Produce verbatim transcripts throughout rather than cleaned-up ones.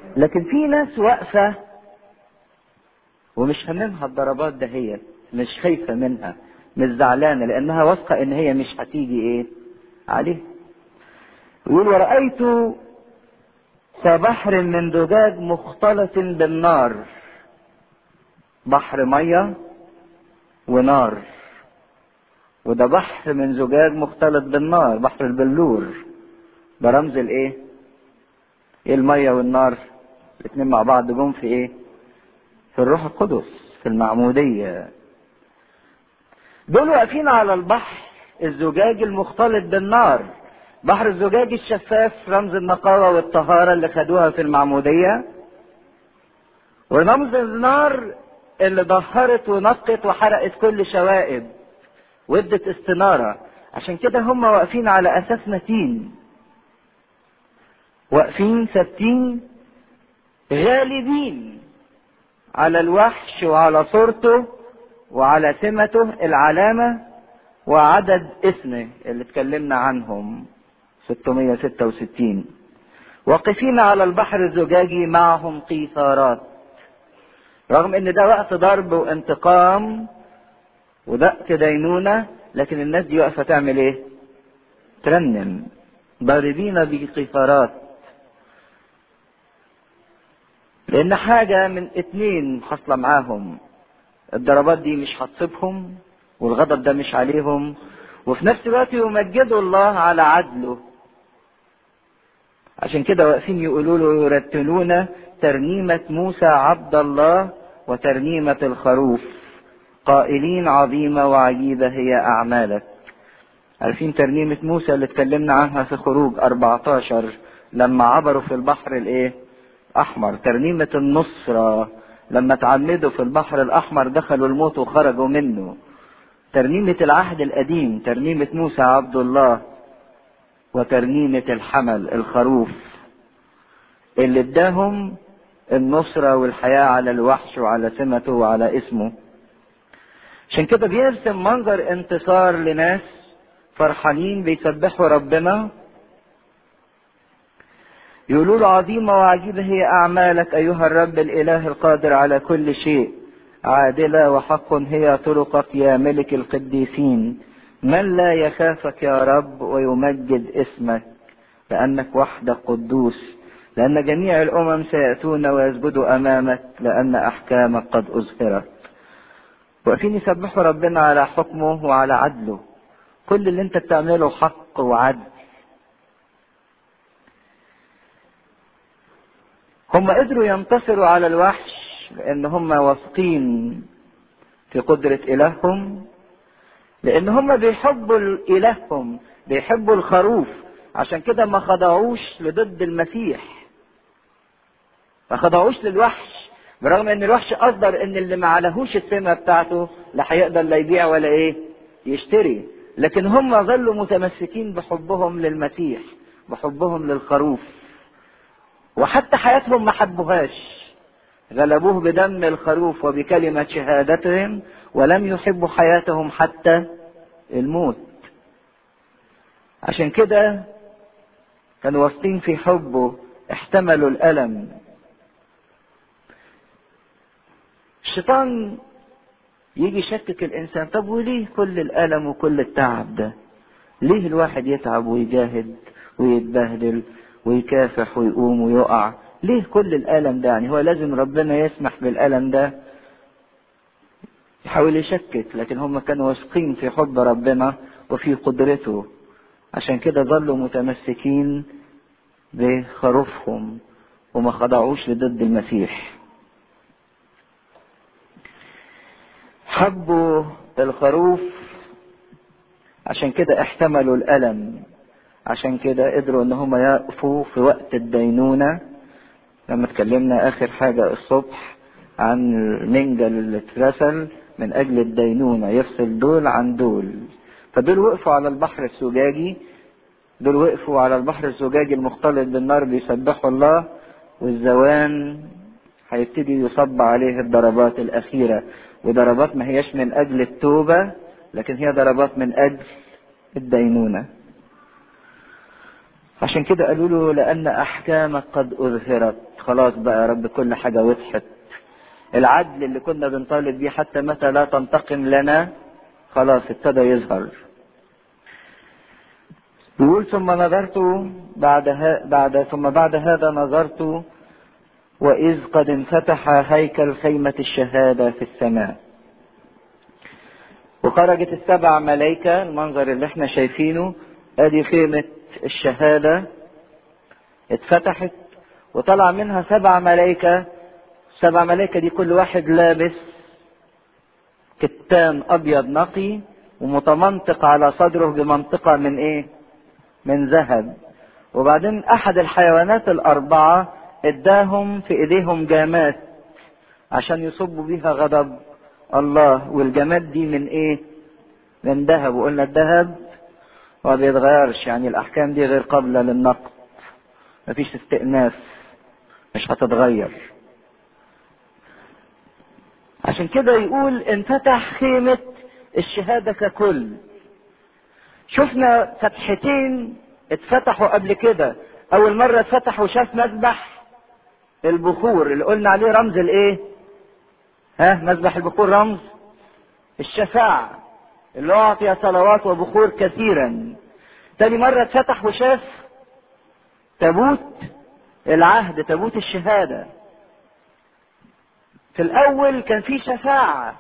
لكن في ناس واقفة ومش هممها الضربات دهيت، مش خايفة منها، مش زعلانة، لانها واثقة ان هي مش هتيجي ايه عليه. يقول ورأيت كبحر من زجاج مختلط بالنار. بحر مية ونار، وده بحر من زجاج مختلط بالنار، بحر البلور. ده رمز الايه؟ ايه المية والنار؟ الاثنين مع بعض جم في ايه؟ في الروح القدس، في المعمودية. دول واقفين على البحر الزجاج المختلط بالنار. بحر الزجاج الشفاف رمز النقاوة والطهارة اللي خدوها في المعمودية، ورمز النار اللي ظهرت ونقت وحرقت كل شوائب وادت استنارة. عشان كده هم واقفين على اساس متين، واقفين ثابتين غالبين على الوحش وعلى صورته وعلى سمته العلامة وعدد اسمه اللي اتكلمنا عنهم ستمائة وستة وستين. واقفين على البحر الزجاجي معهم قيثارات. رغم ان ده وقت ضرب وانتقام ووقت دينونة، لكن الناس دي واقفة تعمل ايه؟ ترنم، ضاربين بقيثارات. لان حاجة من اتنين حصل معاهم، الضربات دي مش هتصيبهم والغضب ده مش عليهم، وفي نفس الوقت يمجدوا الله على عدله. عشان كده واقفين يقولوا له يرتلون ترنيمة موسى عبد الله وترنيمة الخروف قائلين عظيمة وعجيبة هي أعمالك. عارفين ترنيمة موسى اللي اتكلمنا عنها في خروج أربعتاشر لما عبروا في البحر الايه؟ أحمر. ترنيمة النصرة لما تعمدوا في البحر الأحمر دخلوا الموت وخرجوا منه. ترنيمة العهد القديم ترنيمة موسى عبد الله، وترنيمة الحمل الخروف اللي اداهم النصرة والحياة على الوحش وعلى سمته وعلى اسمه. عشان كده بيرسم منظر انتصار لناس فرحانين بيسبحوا ربنا، يقولوا له عظيمة وعجيبة هي أعمالك أيها الرب الإله القادر على كل شيء، عادلة وحق هي طرقك يا ملك القديسين، من لا يخافك يا رب ويمجد اسمك لأنك وحدك قدوس، لأن جميع الأمم سيأتون ويسجدوا أمامك لأن أحكامك قد أظهرت. واقفين يسبحوا ربنا على حكمه وعلى عدله، كل اللي انت بتعمله حق وعدل. هم قدروا ينتصروا على الوحش لأن هم واثقين في قدرة إلههم، لأن هم بيحبوا إلههم، بيحبوا الخروف. عشان كده ما خضعوش لضد المسيح، ما خضعوش للوحش، برغم ان الوحش اصدر ان اللي ما عليهوش السمة بتاعته لا هيقدر لا يبيع ولا ايه يشتري. لكن هم ظلوا متمسكين بحبهم للمسيح، بحبهم للخروف، وحتى حياتهم ما حبوهاش، غلبوه بدم الخروف وبكلمة شهادتهم، ولم يحبوا حياتهم حتى الموت. عشان كده كانوا واثقين في حبه، احتملوا الألم. الشيطان يجي يشكك الإنسان، طب وليه كل الألم وكل التعب ده؟ ليه الواحد يتعب ويجاهد ويتبهدل ويكافح ويقوم ويقع؟ ليه كل الألم ده؟ يعني هو لازم ربنا يسمح بالألم ده؟ يحاول يشكك، لكن هم كانوا واثقين في حب ربنا وفي قدرته. عشان كده ظلوا متمسكين بخروفهم وما خضعوش لضد المسيح. حبوا الخروف، عشان كده احتملوا الألم، عشان كده قدروا ان هم يقفوا في وقت الدينونة. لما اتكلمنا اخر حاجة الصبح عن المنجل اللي اترسل من اجل الدينونة يفصل دول عن دول، فدول وقفوا على البحر الزجاجي، دول وقفوا على البحر الزجاجي المختلط بالنار بيسبحوا الله، والزوان هيبتدي يصب عليه الضربات الاخيرة، وضربات ما هيش من اجل التوبة، لكن هي ضربات من اجل الدينونة. عشان كده قالوا له لأن أحكامك قد أظهرت. خلاص بقى يا رب كل حاجة وضحت. العدل اللي كنا بنطالب بيه حتى متى لا تنتقم لنا خلاص ابتدى يظهر. يقول ثم نظرت بعد, ها بعد ثم بعد هذا نظرت وإذ قد انفتح هيكل خيمة الشهادة في السماء، وخرجت السبع ملائكة. المنظر اللي احنا شايفينه ادي خيمة الشهادة اتفتحت وطلع منها سبع ملائكة. سبع ملائكة دي كل واحد لابس كتان ابيض نقي ومتمنطق على صدره بمنطقة من ايه؟ من ذهب. وبعدين احد الحيوانات الاربعة اداهم في ايديهم جامات عشان يصبوا بيها غضب الله. والجامات دي من ايه؟ من ذهب. وقلنا الذهب ما بيتغيرش، يعني الاحكام دي غير قابلة للنقد، مفيش استئناف، مش هتتغير. عشان كده يقول انفتح خيمة الشهادة ككل. شفنا فتحتين اتفتحوا قبل كده. اول مرة اتفتح وشاف مذبح البخور اللي قلنا عليه رمز الايه؟ ها مذبح البخور رمز الشفاعة اللي اعطي صلوات وبخور كثيرا. تاني مرة اتفتح وشاف تابوت العهد، تابوت الشهادة. في الاول كان في شفاعة،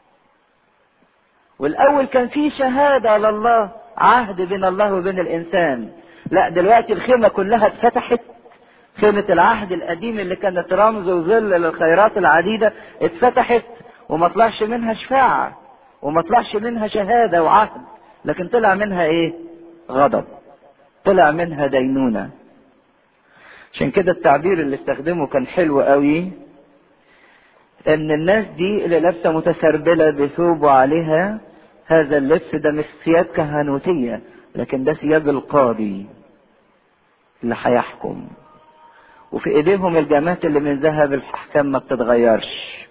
والاول كان في شهادة لله، عهد بين الله وبين الانسان. لا دلوقتي الخيمة كلها اتفتحت. خيمة العهد القديم اللي كانت رمز وظل للخيرات العديدة اتفتحت وما طلعش منها شفاعة وما طلعش منها شهادة وعهد، لكن طلع منها ايه؟ غضب، طلع منها دينونة. عشان كده التعبير اللي استخدمه كان حلو قوي، ان الناس دي اللي لابسة متسربلة بثوب وعليها هذا اللبس ده مش ثياب كهنوتية، لكن ده ثياب القاضي اللي هيحكم. وفي ايديهم الجامات اللي من ذهب، الاحكام ما بتتغيرش.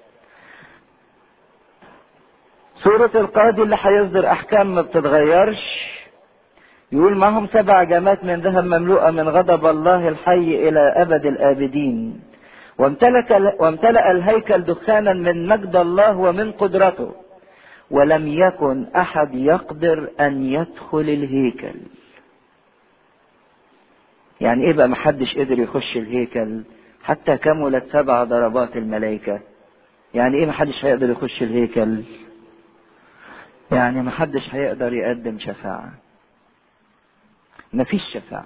صورة القاضي اللي هيصدر احكام ما بتتغيرش. يقول معهم سبع جامات من ذهب مملوءة من غضب الله الحي الى ابد الابدين. وامتلك وامتلأ الهيكل دخانا من مجد الله ومن قدرته، ولم يكن احد يقدر ان يدخل الهيكل. يعني ايه بقى محدش قدر يخش الهيكل؟ حتى كملت سبع ضربات الملائكة. يعني ايه محدش هيقدر يخش الهيكل؟ يعني محدش هيقدر يقدم شفاعة، مفيش شفاعة.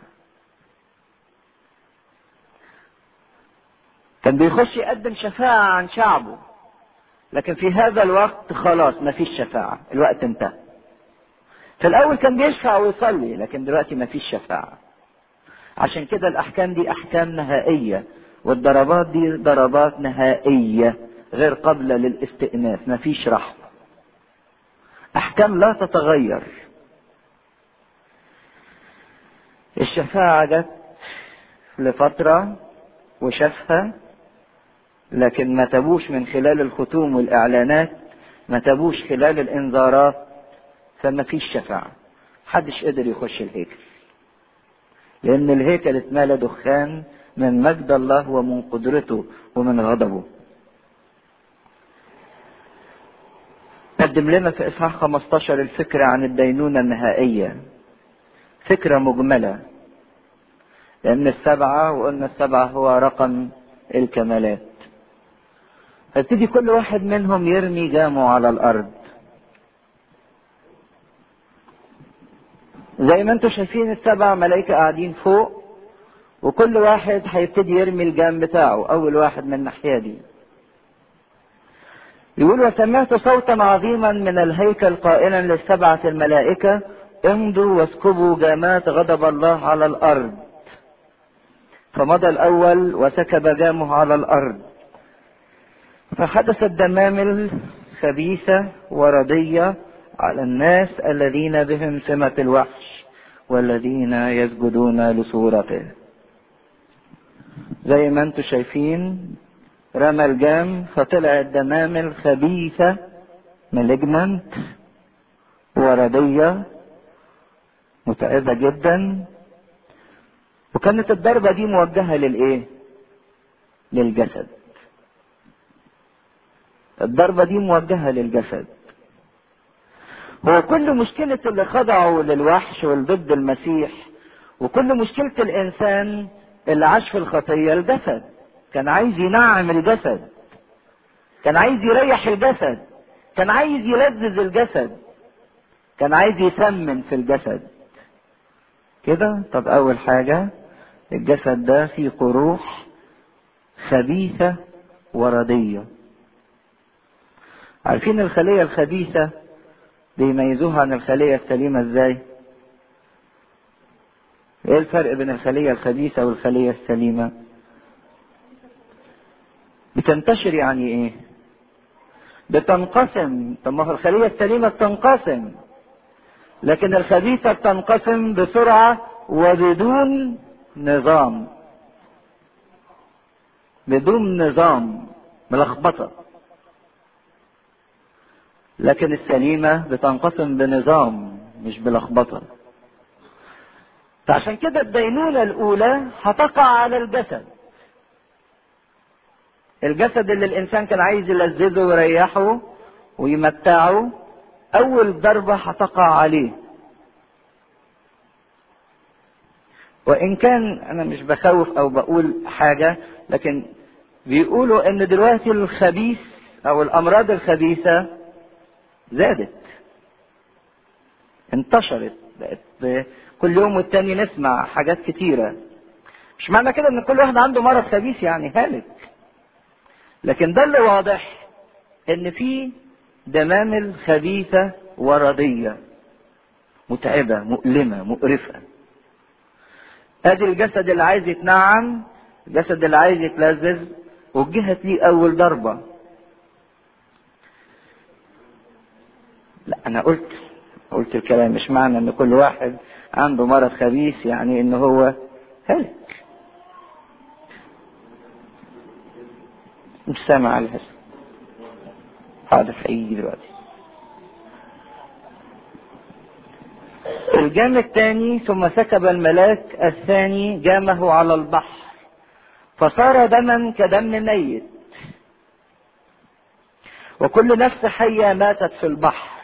كان بيخش يقدم شفاعة عن شعبه، لكن في هذا الوقت خلاص مفيش شفاعة، الوقت انتهى. في الاول كان بيشفع ويصلي، لكن دلوقتي مفيش شفاعة. عشان كده الاحكام دي احكام نهائية، والضربات دي ضربات نهائية غير قابلة للاستئناف، مفيش رحمة، احكام لا تتغير. الشفاعة جت لفترة وشافها، لكن ما تبوش من خلال الختوم والاعلانات، ما تبوش خلال الانذارات، فما فيش شفاعة. محدش قدر يخش الهيكل، لان الهيكل اتملى دخان من مجد الله ومن قدرته ومن غضبه. قدم لنا في اصحاح خمستاشر الفكرة عن الدينونة النهائية، فكرة مجملة، لان السبعة وقلنا السبعة هو رقم الكمالات. فابتدي كل واحد منهم يرمي جامه على الارض زي ما انتم شايفين. السبع ملائكة قاعدين فوق، وكل واحد هيبتدي يرمي الجام بتاعه. اول واحد من الناحية دي يقول وسمعت صوتا عظيما من الهيكل قائلا للسبعة الملائكة امضوا واسكبوا جامات غضب الله على الارض. فمضى الاول وسكب جامه على الارض، فحدثت دمامل خبيثة وردية على الناس الذين بهم سمة الوحش والذين يسجدون لصورته. زي ما انتم شايفين رمى الجام، فطلعت دمامل خبيثة مالجمنت وردية متعبة جدا، وكانت الضربة دي موجهة للايه؟ للجسد. الضربة دي موجهة للجسد. هو كل مشكلة اللي خضعوا للوحش والضد المسيح، وكل مشكلة الانسان اللي عاش في الخطية الجسد. كان عايز ينعم الجسد، كان عايز يريح الجسد، كان عايز يلذذ الجسد، كان عايز يسمن في الجسد كده. طب اول حاجة، الجسد ده فيه قروح خبيثة وردية. عارفين الخلية الخبيثة بيميزوها عن الخلية السليمة ازاي؟ ايه الفرق بين الخلية الخبيثة والخلية السليمة؟ بتنتشر يعني ايه؟ بتنقسم. طب ما هو الخلية السليمة بتنقسم، لكن الخبيثة بتنقسم بسرعة وبدون نظام، بدون نظام، ملخبطة. لكن السليمة بتنقسم بنظام مش بلخبطة. فعشان كده الدينونة الأولى هتقع على الجسد. الجسد اللي الإنسان كان عايز يلذذه ويريحه ويمتعه، أول ضربة هتقع عليه. وإن كان أنا مش بخوف أو بقول حاجة، لكن بيقولوا إن دلوقتي الخبيث أو الأمراض الخبيثة زادت، انتشرت، بقت كل يوم والتاني نسمع حاجات كتيرة. مش معنى كده ان كل واحد عنده مرض خبيث يعني هالك، لكن ده اللي واضح ان في دمامل خبيثة وردية متعبة مؤلمة مقرفة. ادي الجسد اللي عايز يتنعم، الجسد اللي عايز يتلذذ، وجهت ليه اول ضربة. لا انا قلت قلت الكلام مش معنى ان كل واحد عنده مرض خبيث يعني ان هو هلك. مش سامع على الهسم. حاضر هيجي دلوقتي. الجام الثاني، ثم سكب الملاك الثاني جامه على البحر فصار دما كدم ميت، وكل نفس حية ماتت في البحر.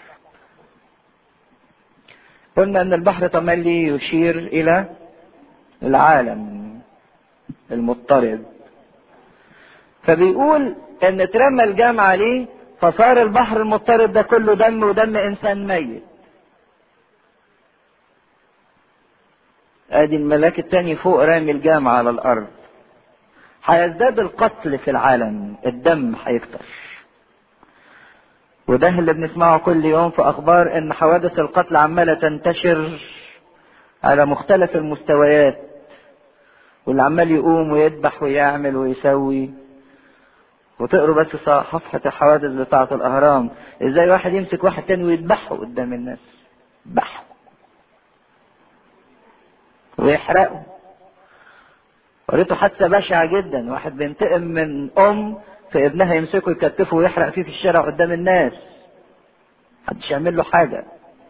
قلنا ان البحر تملي يشير الى العالم المضطرب، فبيقول ان اترمى الجام عليه فصار البحر المضطرب ده كله دم، ودم انسان ميت. ادي الملاك التاني فوق رامي الجام على الارض. هيزداد القتل في العالم، الدم هيكتر. وده اللي بنسمعه كل يوم في اخبار ان حوادث القتل عمالة تنتشر على مختلف المستويات، واللي عمال يقوم ويذبح ويعمل ويسوي. وتقروا بس صفحة الحوادث بتاعة الاهرام، ازاي واحد يمسك واحد تاني ويذبحه قدام الناس، يذبحه ويحرقه. قريته حادثة بشعة جدا، واحد بينتقم من ام في ابنها يمسكه يكتفه ويحرق فيه في الشارع قدام الناس، محدش يعمل له حاجة.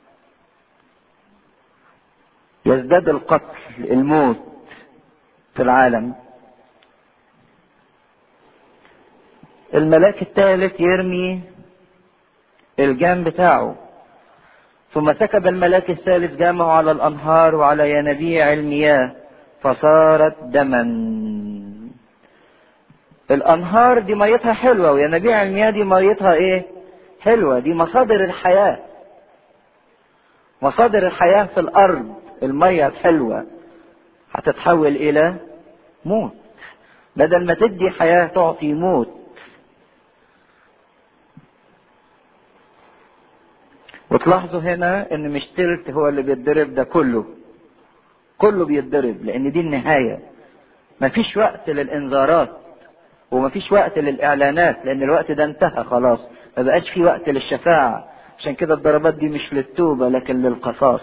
يزداد القتل، الموت في العالم. الملاك الثالث يرمي الجام بتاعه، ثم سكب الملاك الثالث جامه على الانهار وعلى ينابيع المياه فصارت دما. الانهار دي ميتها حلوة، وينابيع المياه دي ميتها ايه؟ حلوة. دي مصادر الحياة، مصادر الحياة في الارض. المية الحلوة هتتحول الى موت، بدل ما تدي حياة تعطي موت. وتلاحظوا هنا ان مش تلت هو اللي بيتضرب، ده كله كله بيتضرب، لان دي النهاية. مفيش وقت للانذارات ومفيش وقت للاعلانات، لان الوقت ده انتهى خلاص، ما بقاش في وقت للشفاعة. عشان كده الضربات دي مش للتوبة لكن للقصاص.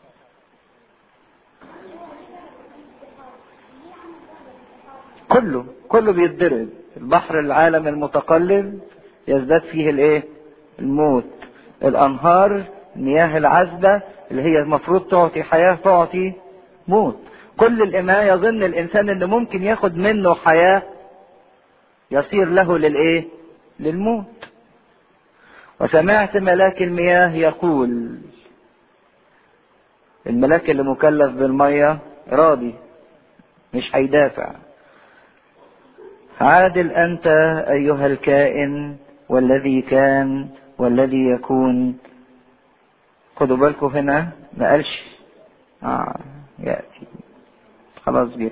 كله كله بيتضرب. البحر العالم المتقلب يزداد فيه الايه؟ الموت. الانهار المياه العذبة اللي هي المفروض تعطي حياة تعطي موت. كل الإماء يظن الإنسان إنه ممكن ياخد منه حياة يصير له للإيه؟ للموت. وسمعت ملاك المياه يقول، الملاك اللي مكلف بالمية راضي مش هيدافع، عادل أنت أيها الكائن والذي كان والذي يكون. خدوا بالكم هنا ما قالش آه يأتي، خلاص جه،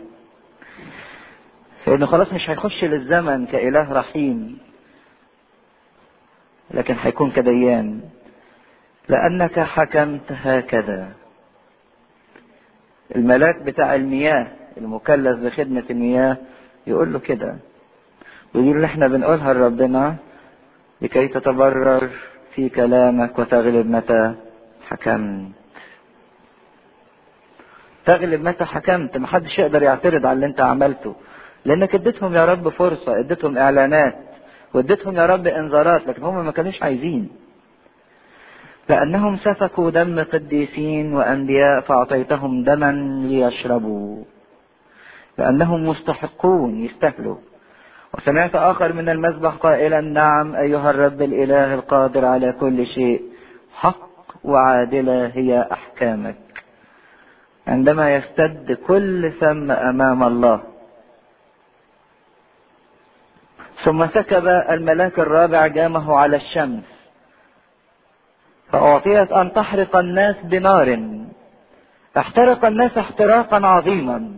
لأنه خلاص مش هيخش للزمن كإله رحيم، لكن هيكون كديان. لأنك حكمت هكذا. الملاك بتاع المياه المكلف بخدمة المياه يقول له كده، ودي اللي احنا بنقولها لربنا، لكي تتبرر في كلامك وتغلب متى حكمت. تغلب متى حكمت. محدش يقدر يعترض على اللي انت عملته، لانك اديتهم يا رب فرصة، اديتهم اعلانات واديتهم يا رب انذارات، لكن هم ما كانوش عايزين. لانهم سفكوا دم قديسين وانبياء فاعطيتهم دما ليشربوا، لانهم مستحقون يستاهلوا. وسمعت آخر من المذبح قائلا، نعم أيها الرب الإله القادر على كل شيء، حق وعادلة هي أحكامك عندما يستد كل فم أمام الله. ثم سكب الملاك الرابع جامه على الشمس، فأعطيت أن تحرق الناس بنار، احترق الناس احتراقا عظيما.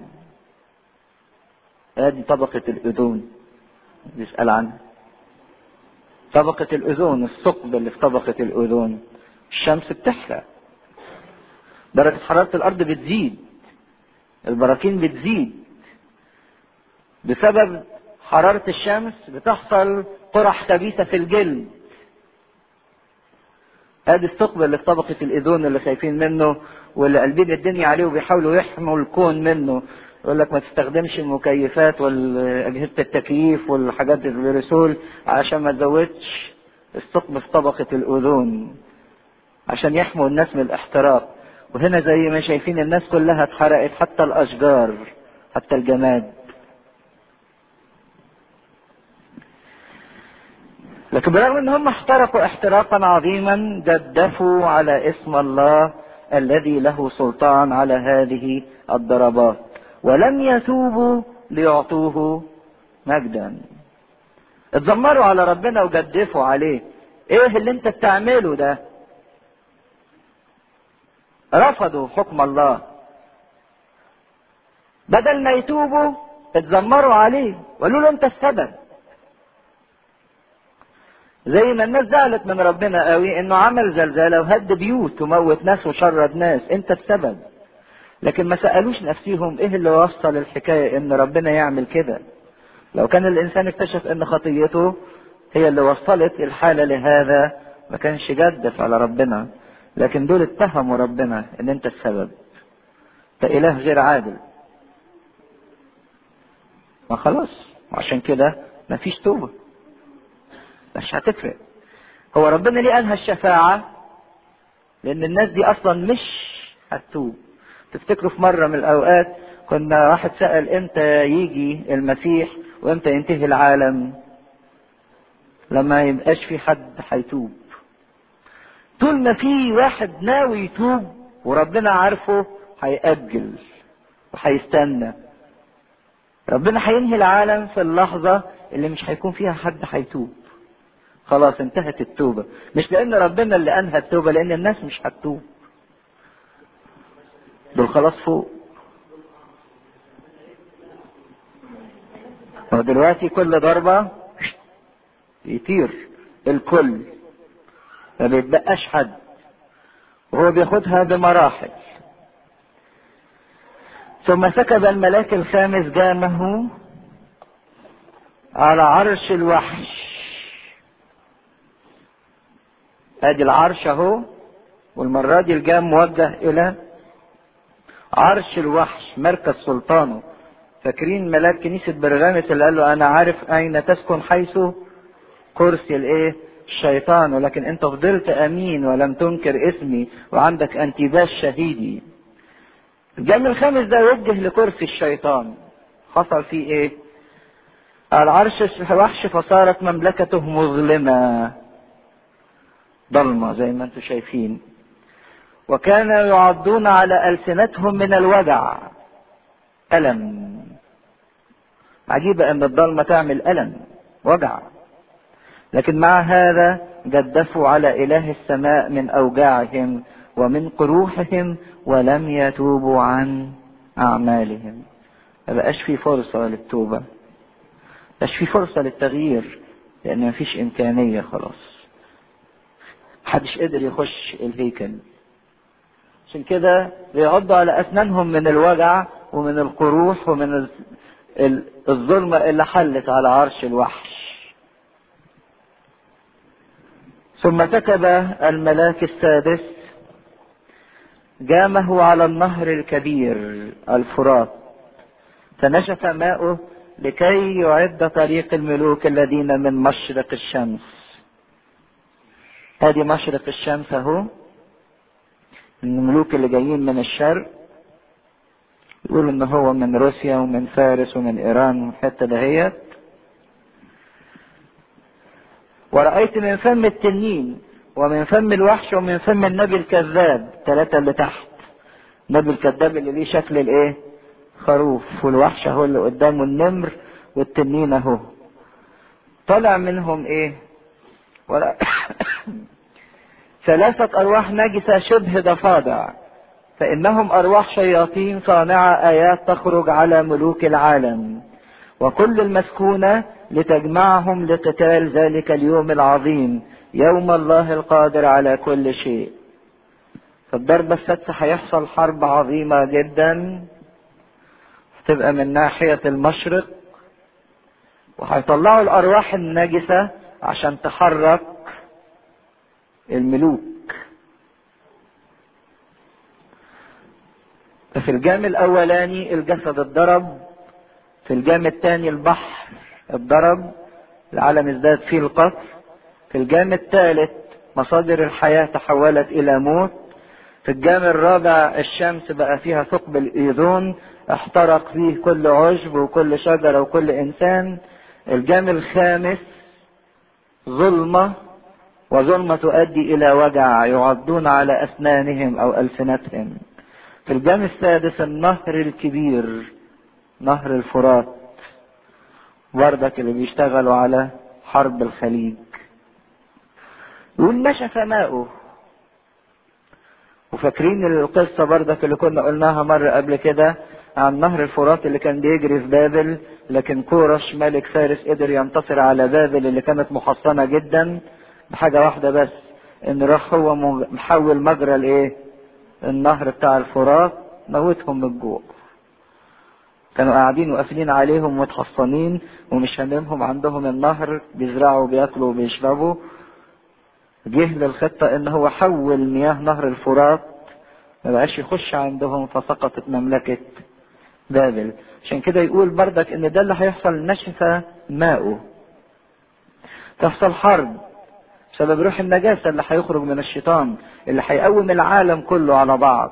هذه طبقة الأذون بيسأل عنها، طبقة الأذون، الثقب اللي في طبقة الأذون. الشمس بتحرق، درجة حرارة الأرض بتزيد، البراكين بتزيد بسبب حرارة الشمس، بتحصل قرح خبيثة في الجلد. ادي الثقب اللي في طبقة الأذون اللي خايفين منه واللي قلبين الدنيا عليه وبيحاولوا يحموا الكون منه. يقول لك ما تستخدمش المكيفات واجهزه التكييف والحاجات الرسول عشان ما تزودش الثقب في طبقه الاوزون، عشان يحموا الناس من الاحتراق. وهنا زي ما شايفين الناس كلها اتحرقت، حتى الاشجار، حتى الجماد. لكن برغم ان هم احترقوا احتراقا عظيما، جدفوا على اسم الله الذي له سلطان على هذه الضربات، ولم يتوبوا ليعطوه مجدا. اتذمروا على ربنا وجدفوا عليه. ايه اللي انت بتعمله ده؟ رفضوا حكم الله، بدل ما يتوبوا اتذمروا عليه وقالوا له انت السبب. زي ما الناس زعلت من ربنا قوي انه عمل زلزالة وهد بيوت وموت ناس وشرد ناس، انت السبب. لكن ما سألوش نفسيهم ايه اللي وصل الحكاية ان ربنا يعمل كده. لو كان الانسان اكتشف ان خطيته هي اللي وصلت الحالة لهذا ما كانش جدف على ربنا، لكن دول اتهموا ربنا ان انت السبب، انت اله غير عادل. ما خلاص، عشان كده ما فيش توبة، مش هتفرق. هو ربنا ليه قالها الشفاعة؟ لان الناس دي اصلا مش هتتوب. تفتكروا في مرة من الاوقات كنا واحد سأل امتى يجي المسيح وامتى ينتهي العالم؟ لما يبقاش في حد هيتوب. طول ما في واحد ناوي يتوب وربنا عارفه هيأجل وهيستنى. ربنا هينهي العالم في اللحظة اللي مش هيكون فيها حد هيتوب. خلاص انتهت التوبة، مش لان ربنا اللي انهى التوبة، لان الناس مش هتتوب، دول خلاص فوق. ودلوقتي كل ضربة يطير الكل، ما بيتبقاش حد، وهو بياخدها بمراحل. ثم سكب الملاك الخامس جامه على عرش الوحش. ادي العرش اهو، والمرة دي الجام موجه الى عرش الوحش مركز سلطانه. فاكرين ملاك كنيسة برغامس اللي قال له انا عارف اين تسكن حيث كرسي الايه الشيطان، ولكن انت فضلت امين ولم تنكر اسمي وعندك انتباش شهيدي. الجمل الخامس ده يوجه لكرسي الشيطان. حصل فيه ايه؟ العرش وحش فصارت مملكته مظلمة ضلمة زي ما انتم شايفين، وكانوا يعضون على ألسنتهم من الوجع. ألم. عجيبة ان الضلمة تعمل ألم وجع، لكن مع هذا جدفوا على إله السماء من أوجاعهم ومن قروحهم ولم يتوبوا عن أعمالهم. ما بقاش في فرصة للتوبة، ما بقاش في فرصة للتغيير، لأن ما فيش إمكانية خلاص. محدش قدر يخش الهيكل، عشان كده بيعضوا على أسنانهم من الوجع ومن القروح ومن الظلمة اللي حلت على عرش الوحش. ثم كتب الملاك السادس جامه على النهر الكبير الفرات، فنشف ماؤه لكي يعد طريق الملوك الذين من مشرق الشمس. ادي مشرق الشمس اهو، الملوك اللي جايين من الشرق، يقولوا ان هو من روسيا ومن فارس ومن ايران ومن الحته دهيت. ورأيت من فم التنين ومن فم الوحش ومن فم النبي الكذاب، ثلاثة اللي تحت. النبي الكذاب اللي ليه شكل الايه؟ خروف، والوحش اهو اللي قدامه النمر، والتنين اهو. طلع منهم ايه؟ ولا ثلاثة ارواح نجسة شبه ضفادع، فانهم ارواح شياطين صانعة ايات تخرج على ملوك العالم وكل المسكونة لتجمعهم لقتال ذلك اليوم العظيم، يوم الله القادر على كل شيء. فالضربة السادسة هيحصل حرب عظيمة جدا، تبقى من ناحية المشرق، وهيطلعوا الارواح النجسة عشان تحرك الملوك. في الجام الاولاني الجسد اتضرب، في الجام الثاني البحر اتضرب، العالم ازداد فيه القتل. في الجام الثالث مصادر الحياة تحولت الى موت. في الجام الرابع الشمس بقى فيها ثقب الايذون، احترق فيه كل عشب وكل شجرة وكل انسان. الجام الخامس ظلمة، وظلمة تؤدي الى وجع يعضون على اسنانهم او السنتهم. في الجام السادس النهر الكبير، نهر الفرات، بردك اللي بيشتغلوا على حرب الخليج. يقول نشف ماؤه. وفاكرين القصة بردك اللي كنا قلناها مرة قبل كده عن نهر الفرات اللي كان بيجري في بابل، لكن كورش ملك فارس قدر ينتصر على بابل اللي كانت محصنة جدا بحاجة واحدة بس، ان راح هو محول مجرى الايه؟ النهر بتاع الفرات، موتهم من الجوع. كانوا قاعدين وقافلين عليهم متحصنين ومش هاممهم، عندهم النهر بيزرعوا بياكلوا وبيشربوا. جه للخطة ان هو حول مياه نهر الفرات ما بقاش يخش عندهم، فسقطت مملكة بابل. عشان كده يقول بردك ان ده اللي هيحصل، نشف ماؤه. تحصل حرب بسبب روح النجاسة اللي هيخرج من الشيطان، اللي هيقوم العالم كله على بعض.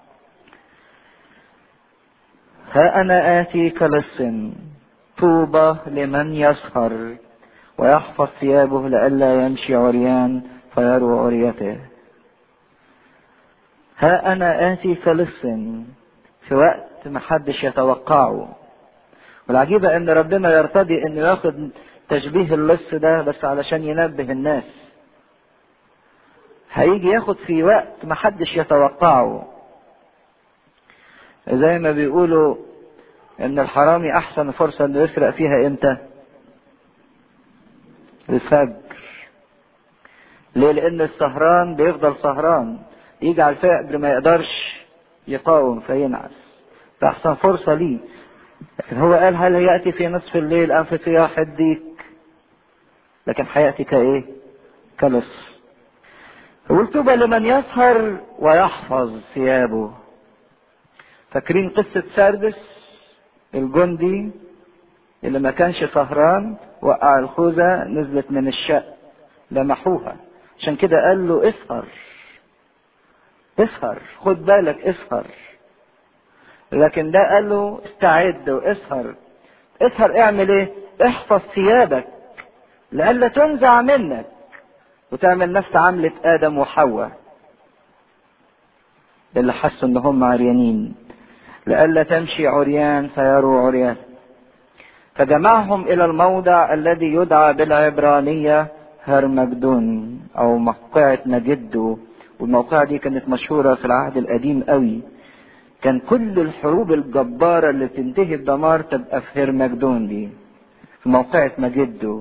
ها انا اتي كلص، طوبى لمن يسهر ويحفظ ثيابه لئلا يمشي عريان فيروى عريته. ها انا اتي كلص، في وقت ما حدش يتوقعه. والعجيبة ان ربنا يرتضي انه ياخد تشبيه اللص ده بس علشان ينبه الناس. هيجي ياخد في وقت ما حدش يتوقعه، زي ما بيقولوا ان الحرامي احسن فرصة انه يسرق فيها امتى؟ الفجر. ليه؟ لان السهران بيفضل سهران، يجي على الفجر ما يقدرش يقاوم فينعس، فاحسن فرصة ليه. لكن هو قال هل يأتي في نصف الليل ام في صياح الديك؟ لكن هيأتي كايه؟ كلص. طوبى لمن يسهر ويحفظ ثيابه. فاكرين قصة سردس الجندي اللي ما كانش سهران، وقع الخوذة نزلت من الشق لمحوها، عشان كده قال له اسهر اسهر، خد بالك اسهر. لكن ده قال له استعد واسهر. اسهر اعمل ايه؟ احفظ ثيابك لئلا تنزع منك وتعمل نفس عملة ادم وحواء اللي حسوا ان هم عريانين، لئلا تمشي عريان فيروا عريان. فجمعهم الى الموضع الذي يدعى بالعبرانية هرمجدون او موقعة مجدو. والموقعة دي كانت مشهورة في العهد القديم قوي، كان كل الحروب الجبارة اللي تنتهي بدمار تبقى في هرمجدون دي، في موقعة مجدو.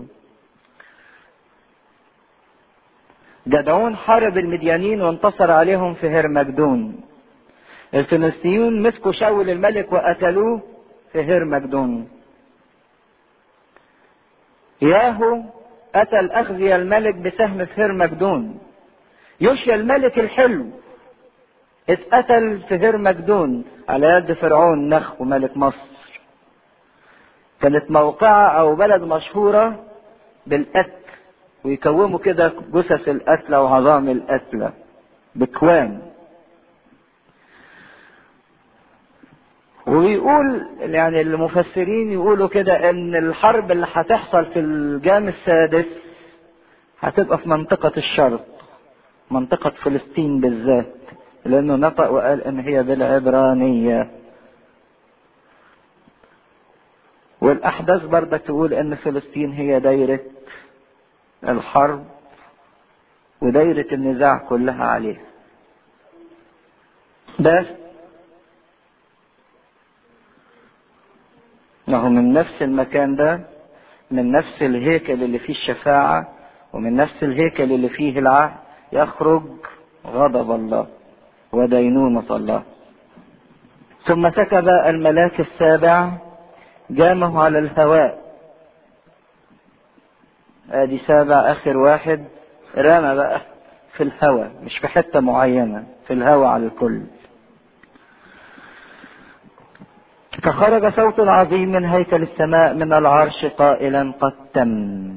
جدعون حارب المديانين وانتصر عليهم في هرمجدون. الفلسطينيون مسكوا شاول الملك وقتلوه في هرمجدون. ياهو قتل اخزي الملك بسهم في هرمجدون. يوشيا الملك الحلو اتقتل في هرمجدون على يد فرعون نخو ملك مصر. كانت موقعة او بلد مشهورة بالقتل، ويكوموا كده جثث القتلى وعظام القتلى بكوام. ويقول يعني المفسرين يقولوا كده ان الحرب اللي هتحصل في الجام السادس هتبقى في منطقة الشرق، منطقة فلسطين بالذات، لانه نطق وقال ان هي بالعبرانية. والاحداث برضك تقول ان فلسطين هي دايرة الحرب ودايرة النزاع كلها عليها. بس انه من نفس المكان ده، من نفس الهيكل اللي فيه الشفاعة ومن نفس الهيكل اللي فيه العهد يخرج غضب الله ودينونة الله. ثم سكب الملاك السابع جامه على الهواء. ادي سابع اخر واحد، رمى بقى في الهواء، مش في حتة معينة، في الهواء على الكل. فخرج صوت عظيم من هيكل السماء من العرش قائلا قد تم.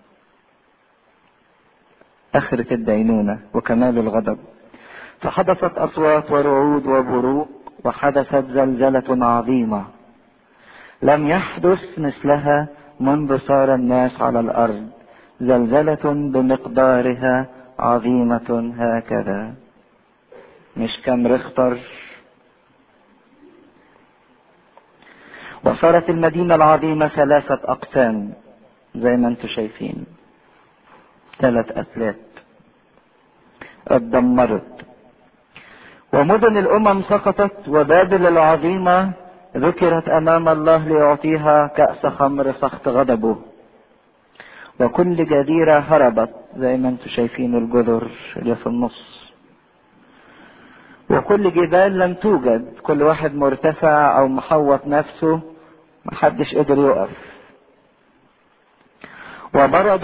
اخرة الدينونة وكمال الغضب. فحدثت اصوات ورعود وبروق وحدثت زلزلة عظيمة لم يحدث مثلها منذ صار الناس على الارض، زلزلة بمقدارها عظيمة هكذا. مش كم ريختر. وصارت المدينة العظيمة ثلاثة اقسام زي ما انتم شايفين، ثلاث اثلات اتدمرت. ومدن الامم سقطت، وبابل العظيمة ذكرت امام الله ليعطيها كأس خمر سخط غضبه. وكل جزيرة هربت زي ما انتم شايفين الجزر اللي في النص. وكل جبال لم توجد، كل واحد مرتفع او محوط نفسه، محدش قدر يقف. وبرد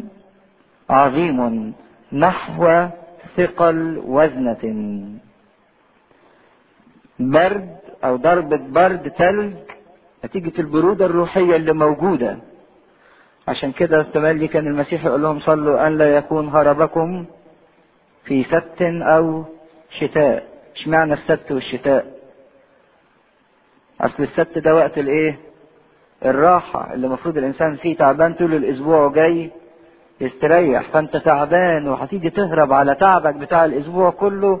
عظيم نحو ثقل وزنة. برد او ضربة برد تلج نتيجة البرودة الروحية اللي موجودة. عشان كده استملي كان المسيح يقول لهم صلوا ان لا يكون هربكم في سبت او شتاء. اشمعنى السبت والشتاء؟ اصل السبت ده وقت الايه؟ الراحة، اللي المفروض الانسان فيه تعبان طول الاسبوع وجاي يستريح، فانت تعبان وهتيجي تهرب على تعبك بتاع الاسبوع كله،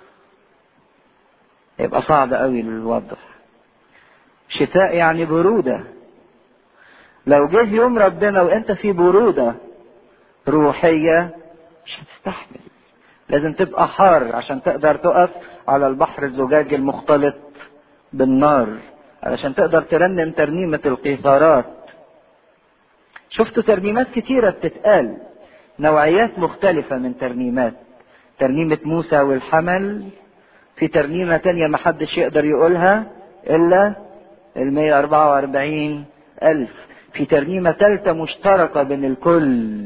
يبقى صعب قوي الوضع. شتاء يعني برودة. لو جه يوم ربنا وانت في برودة روحية مش هتستحمل، لازم تبقى حار عشان تقدر تقف على البحر الزجاجي المختلط بالنار، علشان تقدر ترنم ترنيمة القيثارات. شفتوا ترنيمات كتيرة بتتقال، نوعيات مختلفة من ترنيمات. ترنيمة موسى والحمل، في ترنيمة تانية محدش يقدر يقولها إلا المية أربعة وأربعين ألف. في ترنيمة ثالثة مشتركة بين الكل.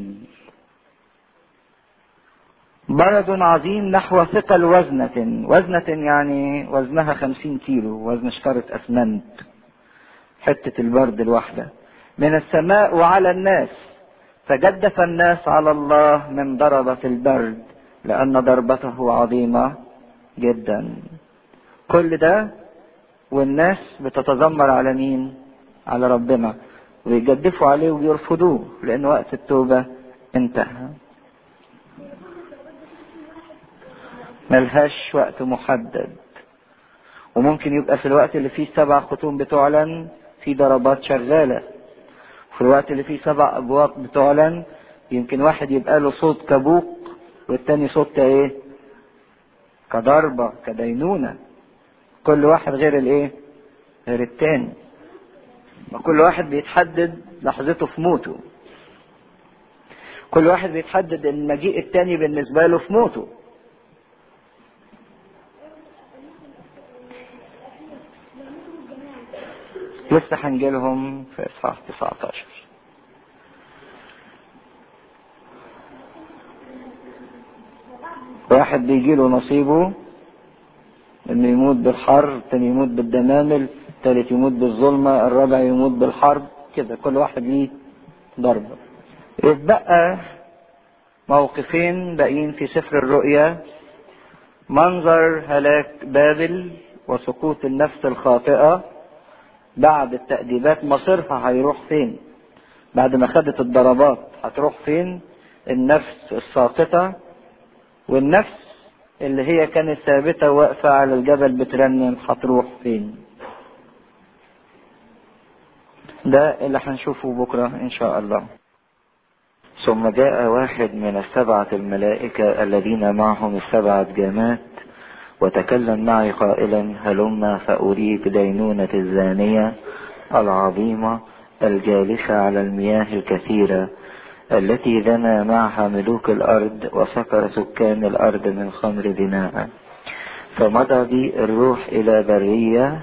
برد عظيم نحو ثقل وزنة. وزنة يعني وزنها خمسين كيلو، وزن شكارة أسمنت، حتة البرد الواحدة، من السماء وعلى الناس. فجدف الناس على الله من ضربة البرد لأن ضربته عظيمة جدا. كل ده والناس بتتذمر على مين؟ على ربنا، ويجدفوا عليه ويرفضوه لان وقت التوبة انتهى. ملهاش وقت محدد، وممكن يبقى في الوقت اللي فيه سبع ختوم بتعلن في ضربات شغالة، في الوقت اللي فيه سبع ابواق بتعلن يمكن واحد يبقى له صوت كبوق والتاني صوت كايه؟ كضربة كدينونة. كل واحد غير الايه؟ غير التاني. وكل واحد بيتحدد لحظته في موته. كل واحد بيتحدد المجيء التاني بالنسبة له في موته. لسه هنجيلهم في اصحاح تسعة عشر. واحد بيجيله نصيبه انه يموت بالحر، التاني يموت بالدمامل، التالت يموت بالظلمة، الرابع يموت بالحرب، كده كل واحد ليه ضربة. يتبقى موقفين باقيين في سفر الرؤيا: منظر هلاك بابل وسقوط النفس الخاطئة بعد التأديبات. مصيرها هيروح فين بعد ما خدت الضربات؟ هتروح فين النفس الساقطة؟ والنفس اللي هي كانت ثابتة واقفة على الجبل بترنم هتروح فين؟ ده اللي هنشوفه بكرة ان شاء الله. ثم جاء واحد من السبعة الملائكة الذين معهم السبعة جامات وتكلم معي قائلا: هلم فأريك دينونة الزانية العظيمة الجالسة على المياه الكثيرة التي زنى معها ملوك الأرض وسكر سكان الأرض من خمر زناها. فمضى بي الروح إلى برية،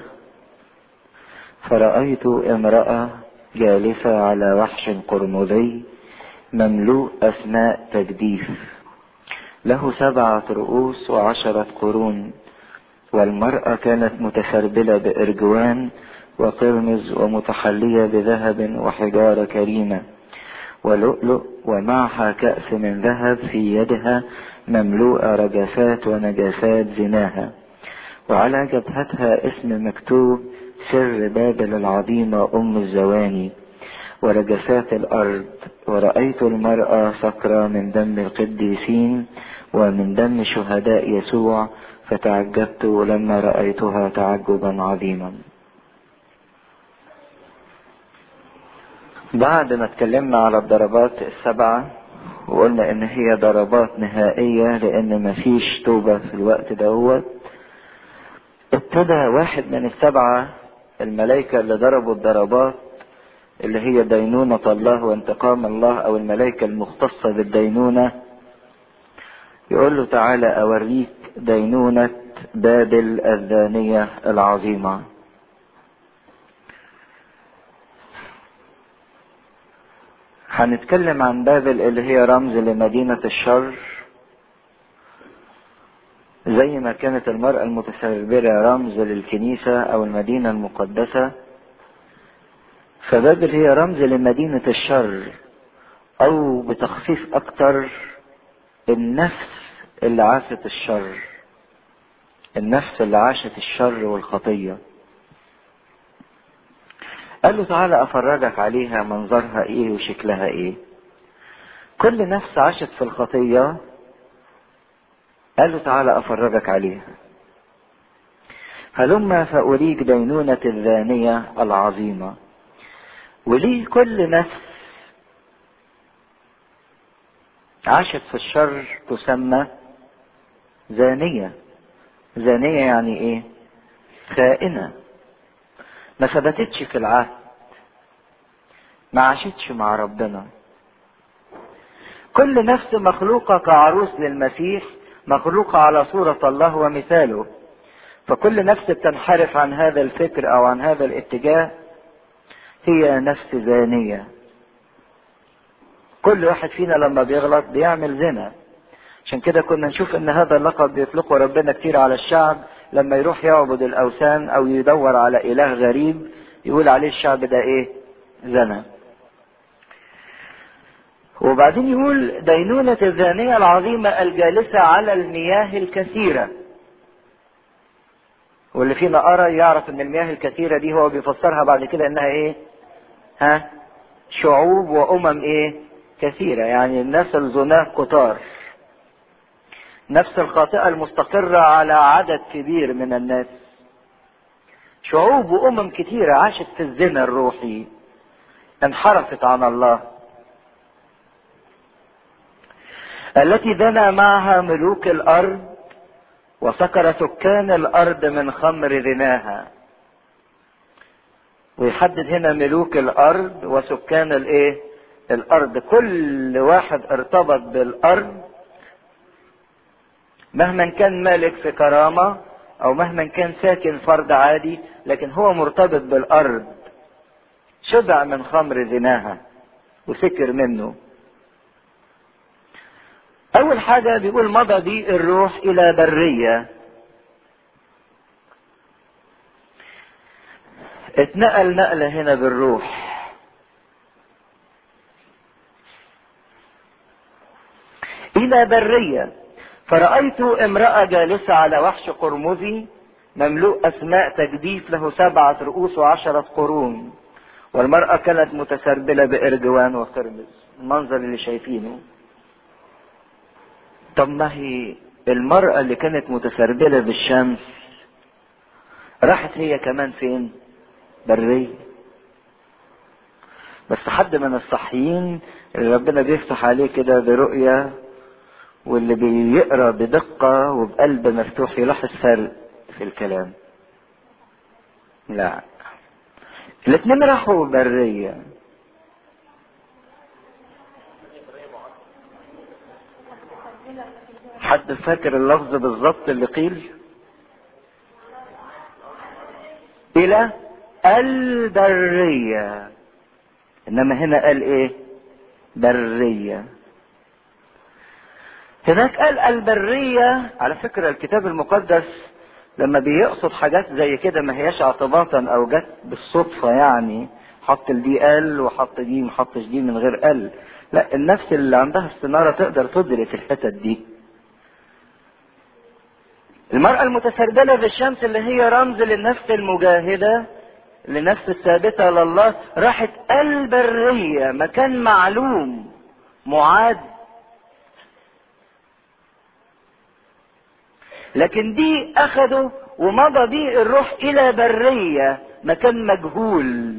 فرأيت امرأة جالسة على وحش قرمزي مملوء أسماء تجديف، له سبعة رؤوس وعشرة قرون، والمرأة كانت متسربلة بإرجوان وقرمز ومتحلية بذهب وحجارة كريمة ولؤلؤ، ومعها كأس من ذهب في يدها مملوءة رجفات ونجاسات زناها، وعلى جبهتها اسم مكتوب: سر بابل العظيمة أم الزواني ورجسات الأرض. ورأيت المرأة سكرة من دم القديسين ومن دم شهداء يسوع، فتعجبت لما رأيتها تعجبا عظيما. بعد ما اتكلمنا على الضربات السبعة وقلنا ان هي ضربات نهائية لان مفيش توبة في الوقت دوت، ابتدى واحد من السبعة الملائكة اللي ضربوا الضربات اللي هي دينونة الله وانتقام الله او الملائكة المختصة بالدينونة، يقول له: تعالى اوريك دينونة بابل الزانية العظيمة. هنتكلم عن بابل اللي هي رمز لمدينة الشر، زي ما كانت المرأة المتسربلة رمز للكنيسة او المدينة المقدسة. فبابل هي رمز لمدينة الشر، او بتخفيف اكتر النفس اللي عاشت الشر، النفس اللي عاشت الشر والخطية. قال له: تعالى افرجك عليها، منظرها ايه وشكلها ايه. كل نفس عاشت في الخطية قال له: تعالى افرجك عليها. هلم فأريك دينونة الزانية العظيمة. وليه كل نفس عاشت في الشر تسمى زانية؟ زانية يعني ايه؟ خائنة، ما ثبتتش في العهد، ما عاشتش مع ربنا. كل نفس مخلوقة كعروس للمسيح، مخلوقة على صورة الله ومثاله. فكل نفس بتنحرف عن هذا الفكر او عن هذا الاتجاه هي نفس زانية. كل واحد فينا لما بيغلط بيعمل زنا. عشان كده كنا نشوف ان هذا اللقب بيطلقه ربنا كتير على الشعب لما يروح يعبد الاوثان او يدور على اله غريب، يقول عليه الشعب ده ايه؟ زنا. وبعدين يقول: دينونة الزانية العظيمة الجالسة على المياه الكثيرة. واللي فينا قرا يعرف ان المياه الكثيرة دي هو بيفسرها بعد كده انها ايه؟ ها؟ شعوب وامم ايه؟ كثيرة، يعني الناس الزناه كتار. نفس الخاطئة المستقرة على عدد كبير من الناس. شعوب وامم كثيرة عاشت في الزنا الروحي، انحرفت عن الله. التي زنى معها ملوك الارض وسكر سكان الارض من خمر زناها. ويحدد هنا ملوك الارض وسكان الايه؟ الارض. كل واحد ارتبط بالارض مهما كان مالك في كرامة او مهما كان ساكن فرد عادي، لكن هو مرتبط بالارض. شبع من خمر زناها وسكر منه. اول حاجة بيقول مضى بي الروح الى برية. اتنقل نقلة هنا بالروح. الى برية فرأيت امرأة جالسة على وحش قرمزي مملوء اسماء تجديف له سبعة رؤوس وعشرة قرون، والمرأة كانت متسربلة بارجوان وقرمز. المنظر اللي شايفينه. طب ما هي المرأة اللي كانت متسربلة بالشمس راحت هي كمان فين؟ برية. بس حد من الصحيين اللي ربنا بيفتح عليه كده برؤية واللي بيقرأ بدقة وبقلب مفتوح يلاحظ فرق في الكلام. لا، الاتنين راحوا برية. حد فاكر اللفظ بالظبط اللي قيل؟ الى البرية. انما هنا قال ايه؟ برية. هناك قال البرية. على فكرة الكتاب المقدس لما بيقصد حاجات زي كده ما هياش اعتباطا او جت بالصدفة، يعني حط دي قال وحط دي محطش دي من غير قال. لا، النفس اللي عندها استنارة تقدر تدرك الحتت دي. المرأة المتسربلة بالشمس اللي هي رمز للنفس المجاهدة، لنفس الثابتة لله، راحت البرية، مكان معلوم معاد. لكن دي اخده ومضى بيه الروح الى برية، مكان مجهول.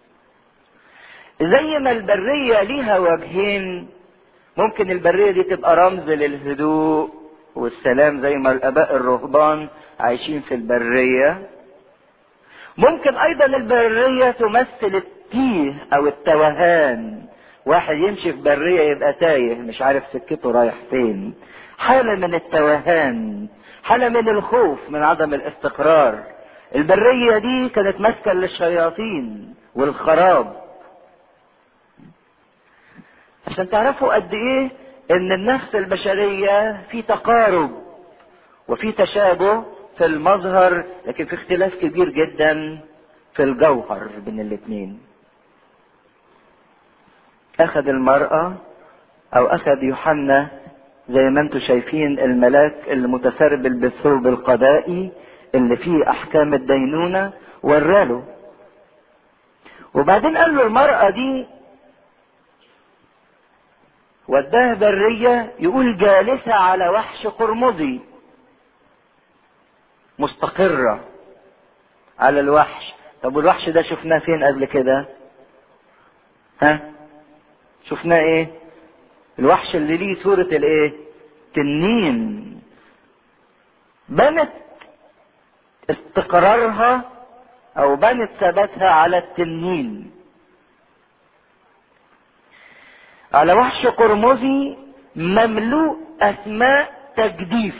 زي ما البرية ليها وجهين، ممكن البرية دي تبقى رمز للهدوء والسلام زي ما الاباء الرهبان عايشين في البرية. ممكن ايضا البرية تمثل التيه او التوهان. واحد يمشي في برية يبقى تايه مش عارف سكته رايح فين. حالة من التوهان، حالة من الخوف من عدم الاستقرار. البرية دي كانت مسكن للشياطين والخراب. عشان تعرفوا قد ايه ان النفس البشرية في تقارب وفي تشابه في المظهر، لكن في اختلاف كبير جدا في الجوهر بين الاثنين. اخذ المرأة او اخذ يوحنا زي ما انتم شايفين الملاك المتسربل بالثوب القضائي اللي فيه احكام الدينونة وراله. وبعدين قال له المرأة دي وداها برية، يقول جالسة على وحش قرمزي، مستقرة على الوحش. طب والوحش ده شفناه فين قبل كده؟ ها؟ شفناه ايه؟ الوحش اللي ليه صورة الايه؟ تنين. بنت استقرارها او بنت ثباتها على التنين، على وحش قرمزي مملوء اسماء تجديف.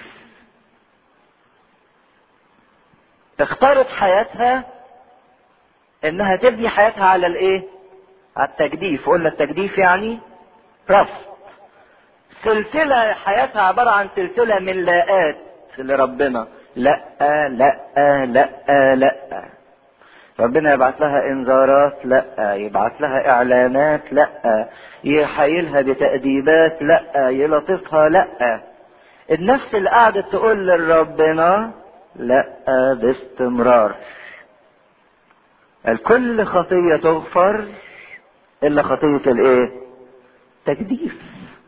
اختارت حياتها انها تبني حياتها على الايه؟ على التجديف. قلنا التجديف يعني رفض. سلسلة حياتها عبارة عن سلسلة من لاءات لربنا. لا لا لا لا. ربنا يبعث لها انذارات، لا. يبعث لها اعلانات، لا. يحايلها بتأديبات، لا. يلطفها، لا. النفس اللي قعدت تقول لربنا لا، باستمرار. الكل خطية تغفر الا خطية الايه؟ تجديف.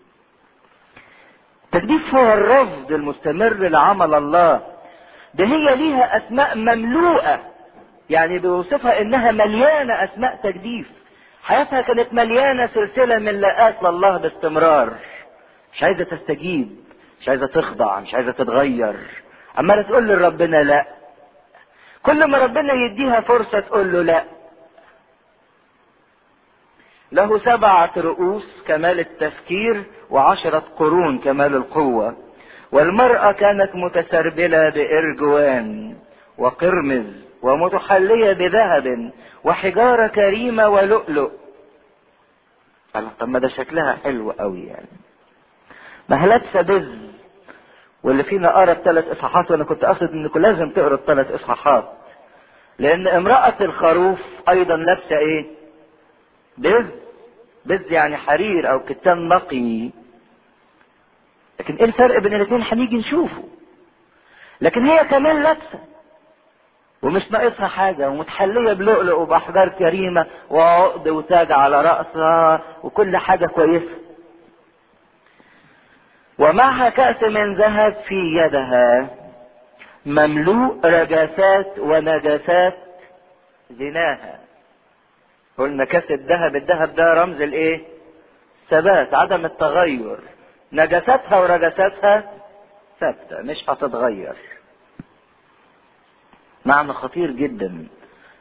التجديف هو الرفض المستمر لعمل الله. ده هي ليها اسماء مملوءة، يعني بيوصفها انها مليانة اسماء تجديف. حياتها كانت مليانة سلسلة من لاءات لله باستمرار، مش عايزة تستجيب، مش عايزة تخضع، مش عايزة تتغير، عمالة تقول لربنا لا. كل ما ربنا يديها فرصة تقول له لا. له سبعة رؤوس كمال التفكير وعشرة قرون كمال القوة. والمرأة كانت متسربلة بإرجوان وقرمز ومتحلية بذهب وحجارة كريمة ولؤلؤ. طب ما ده شكلها حلو قوي يعني. ما هي لابسة بز، واللي فينا قرا الثلاث اصحاحات، وانا كنت اقصد انكم لازم تقروا الثلاث اصحاحات، لان امرأة الخروف ايضا لابسة ايه؟ بز. بز يعني حرير او كتان نقي. لكن ايه الفرق بين الاثنين هنيجي نشوفه. لكن هي كمان لابسة ومش ناقصها حاجة، ومتحلية بلؤلؤ وبأحجار كريمة وعقد وتاج على رأسها وكل حاجة كويسة. ومعها كأس من ذهب في يدها مملوء رجاسات ونجاسات زناها. قلنا كأس الذهب، الذهب ده رمز الايه؟ ثبات، عدم التغير. نجاساتها ورجاساتها ثابتة مش هتتغير. معنى خطير جدا.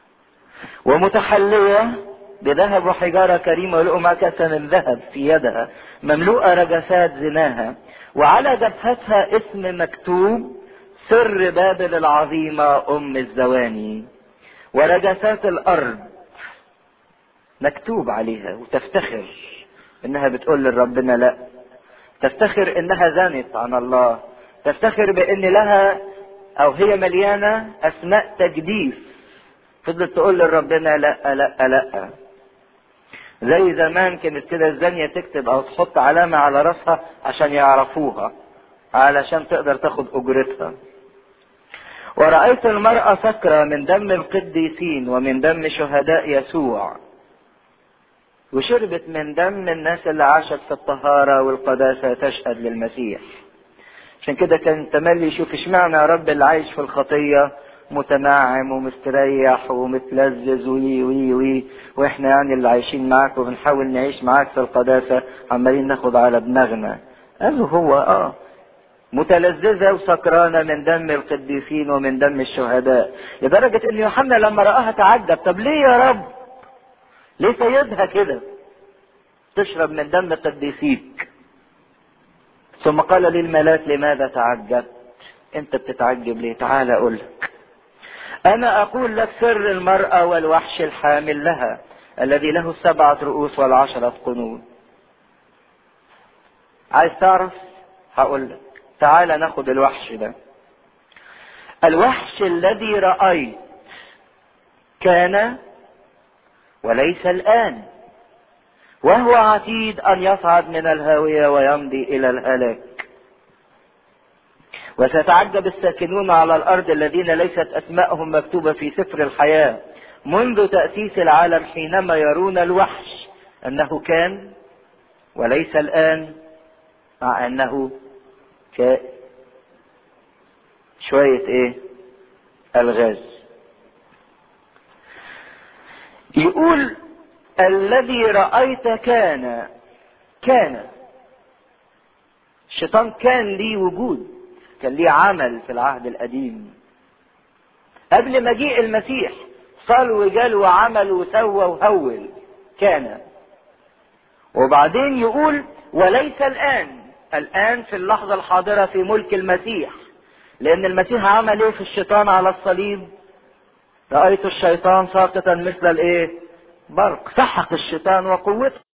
ومتحلية بذهب وحجارة كريمة ولقوا مع كأس من ذهب في يدها مملوءة رجسات زناها. وعلى جبهتها اسم مكتوب: سر بابل العظيمة أم الزواني. ورجسات الأرض مكتوب عليها، وتفتخر إنها بتقول لربنا لا. تفتخر إنها زنت عن الله. تفتخر بإن لها أو هي مليانة أسماء تجديف. فضلت تقول لربنا لا لا لا. زي زمان كانت كده الزانية تكتب او تحط علامة على راسها عشان يعرفوها، علشان تقدر تاخد اجرتها. ورأيت المرأة سكرة من دم القديسين ومن دم شهداء يسوع، وشربت من دم الناس اللي عاشت في الطهارة والقداسة تشهد للمسيح. عشان كده كان تملي يشوف اشمعنى يا رب اللي عايش في الخطية متناعم ومستريح ومتلذذ وي وي وي واحنا يعني اللي عايشين معاك وبنحاول نعيش معاك في القداسة عمالين ناخد على دماغنا. قالوا هو اه متلذذة وسكرانة من دم القديسين ومن دم الشهداء، لدرجة ان يوحنا لما رآها تعجب. طب ليه يا رب؟ ليه سيدها كده تشرب من دم قديسيك؟ ثم قال لي الملاك: لماذا تعجبت؟ انت بتتعجب ليه؟ تعال اقول لك. انا اقول لك سر المرأة والوحش الحامل لها الذي له السبعة رؤوس والعشرة قنون. عايز تعرف؟ هقول لك. تعال ناخد الوحش ده. الوحش الذي رأيت كان وليس الآن، وهو عتيد ان يصعد من الهاوية ويمضي الى الهلاك. وستعجب الساكنون على الارض الذين ليست اسماءهم مكتوبة في سفر الحياة منذ تأسيس العالم، حينما يرون الوحش انه كان وليس الان، مع انه كائن. شوية ايه؟ الغاز. يقول الذي رأيت كان كان الشيطان كان ليه وجود، كان ليه عمل في العهد القديم قبل مجيء المسيح. صار وجال وعمل وسوى وهول كان. وبعدين يقول وليس الآن. الآن في اللحظة الحاضرة في ملك المسيح، لأن المسيح عمل ايه في الشيطان على الصليب؟ رأيت الشيطان ساقطا مثل الايه؟ برق. سحق الشيطان وقوته.